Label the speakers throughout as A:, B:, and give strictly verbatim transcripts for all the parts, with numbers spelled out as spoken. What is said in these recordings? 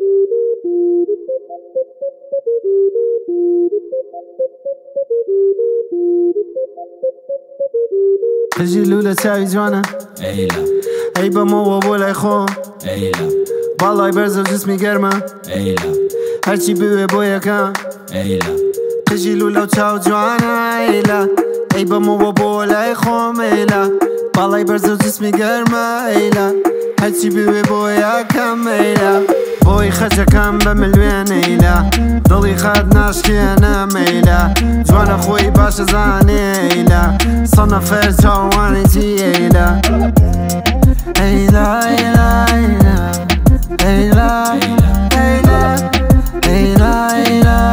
A: تجي لولا تساوي جوانا
B: ايلا
A: ای با مو و بولای خون
B: ايلا
A: بالای برز و جسمی گرمه
B: ايلا
A: هرچی بوی بوی کم
B: ايلا
A: تجي لولا تساوي جوانا ایلا ای با مو و بولای خون ایلا بالای برز و جسمی گرمه ایلا هرچی بوی بوی کم ایلا بوی خچه کم بملوین ایلا دلی خد نشکینم ایلا جوانا خوی باش زانی ایلا صنع فرز جوانی تی ایلا ایلا ایلا ایلا ایلا ایلا ایلا ایلا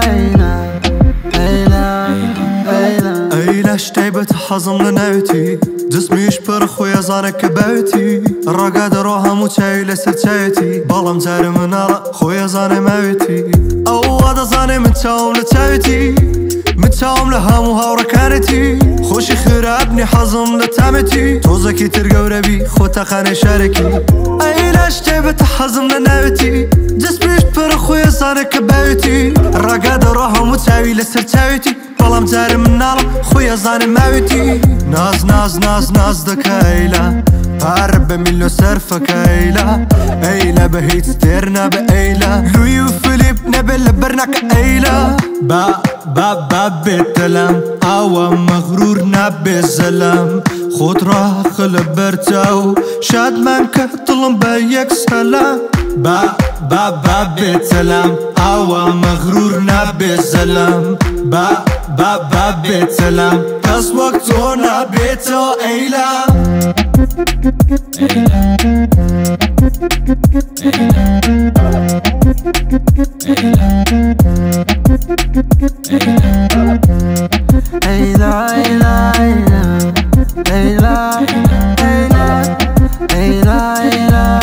A: ایلا ایلا
C: ایلا شتیبت حزم لنوتی جسمیش پر خوی زانک باوتی رقاد روحم و چای لسر چایتی بالم زار منالا خوی زان موتی او هذا زاني متشاوم لتاوتي متشاوم لهم وهوركانتي خوشي خرابني حزم لتامتي توزكي ترقى وربي خوتا خاني شاركي ايلا شتيبت حزم لناوتي جسميش پر خوي زانك باوتي رقاد روحم و چاوي لسر چاوتي بالم زار منالا خوي زان موتي ناز ناز ناز ناز دكايلا هارب ملو سرفك ايلا ايلا بهيت ستيرنا بايلا لوي وفليب نبل برناك ايلا با با با بتلم او مغرور نبي الزلم خود راه خلب برتاو شاد منك طلم بيك سلام با با با بتلم او مغرور نبي الزلم با با با بتلم كاس وقتو نبيتو ايلا
A: ایلا ایلا ایلا ایلا ایلا ایلا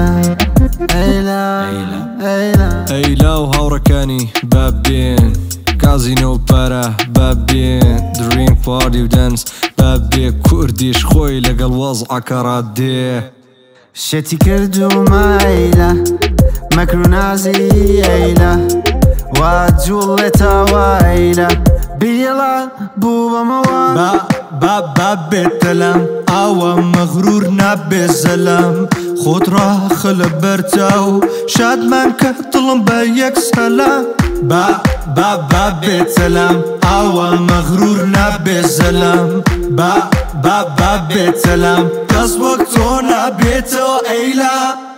A: ایلا ایلا
C: ايلا وهوركاني بابين كازينو بارا بابين دريم بارتي ودانس بابي كرديش خوي لقى الوضع كرادي
A: شتی کردو ما ایلا مکرونازی ایلا و جولتا و ایلا بیلا بوبا موان
C: با با با بتلم او مغرور نبي الزلم خود راه خلب برتاو شاد منك طلم بيك سلام با با با بتلم او مغرور نبي الزلم با با با بتلم كاس وقتو نبيتو ايلا